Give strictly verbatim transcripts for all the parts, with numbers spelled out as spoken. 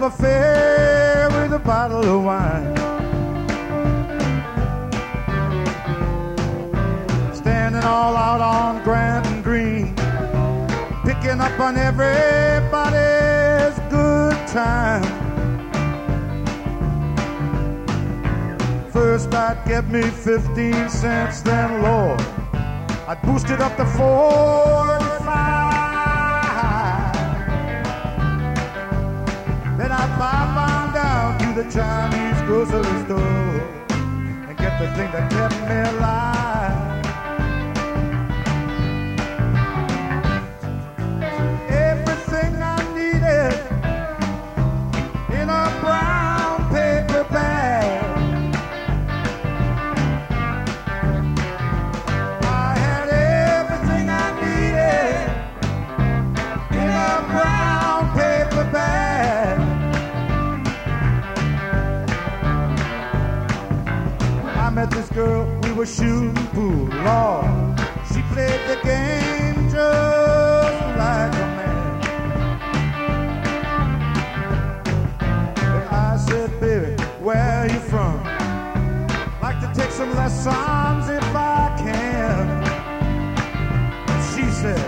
affair with a bottle of wine. Standing all out on Grand and Green, picking up on everybody's good time. First I'd get me fifteen cents, then Lord, I'd boost it up to forty-five. Then I'd bob on down to the Chinese grocery store and get the thing that kept me alive. Everything I needed in a brown paper bag. I had everything I needed in a brown paper bag. I met this girl, we were shooting pool, Lord. She played the game just like a man. And I said, baby, where are you from? Like to take some lessons if I can. And she said,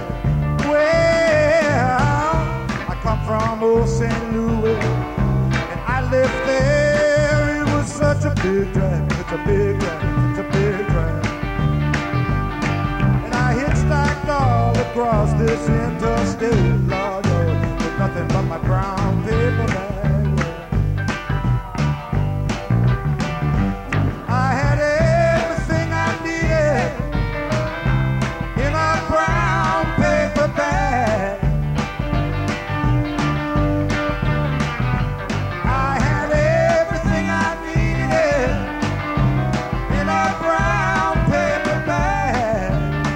well, I come from old Saint Louis, and I lived there. It was such a big drive. It's a big drive. It's a big drive. And I hitchhiked all across this interstate, Lord, Lord, with nothing but my brown paper bag. I had everything I needed in a brown paper bag. I had everything I needed in a brown paper bag.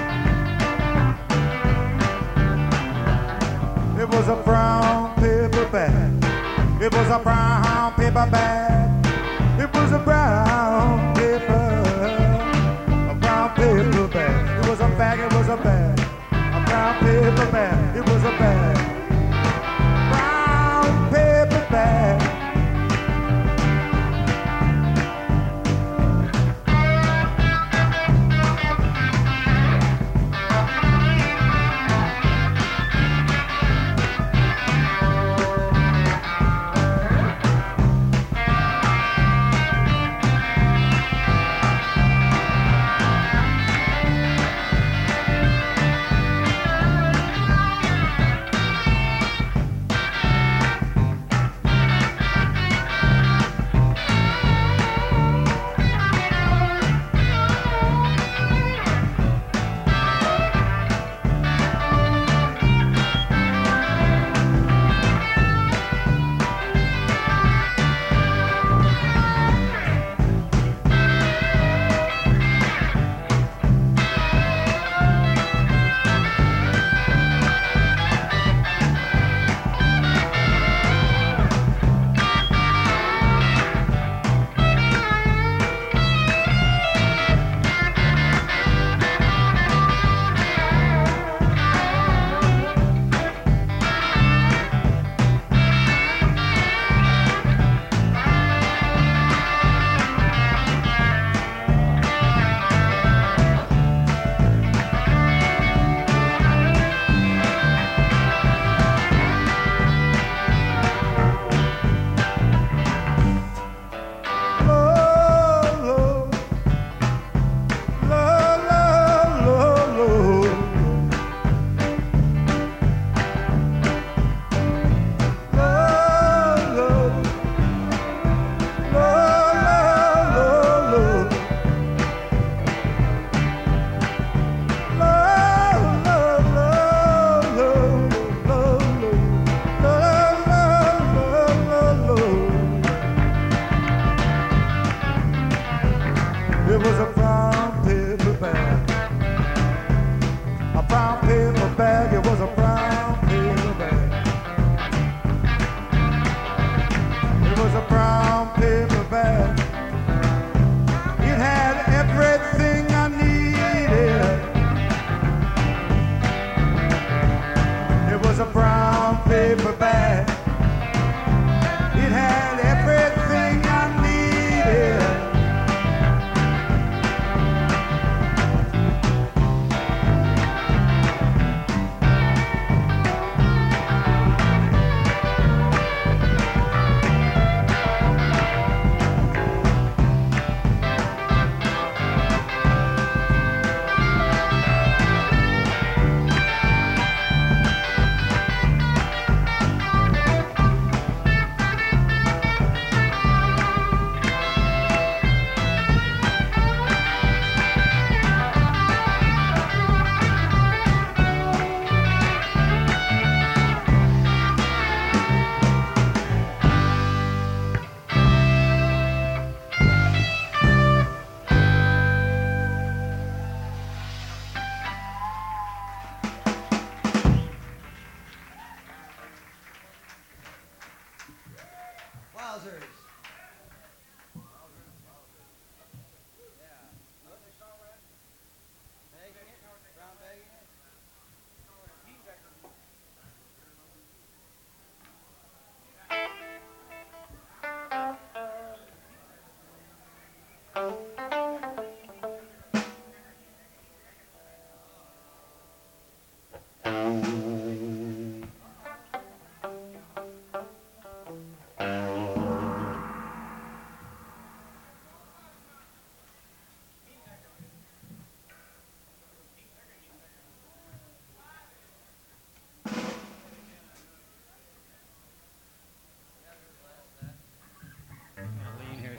It was a brown paper bag. It was a brown paper bag. It was a brown paper, a brown paper bag. It was a bag, it was a bag, a brown paper bag. It was a bag, brown paper bag.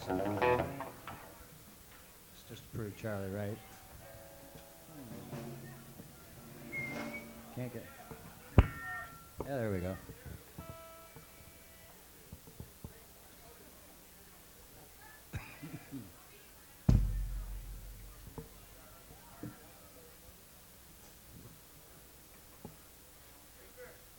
It's just to prove Charlie right. Can't get. Yeah, there we go.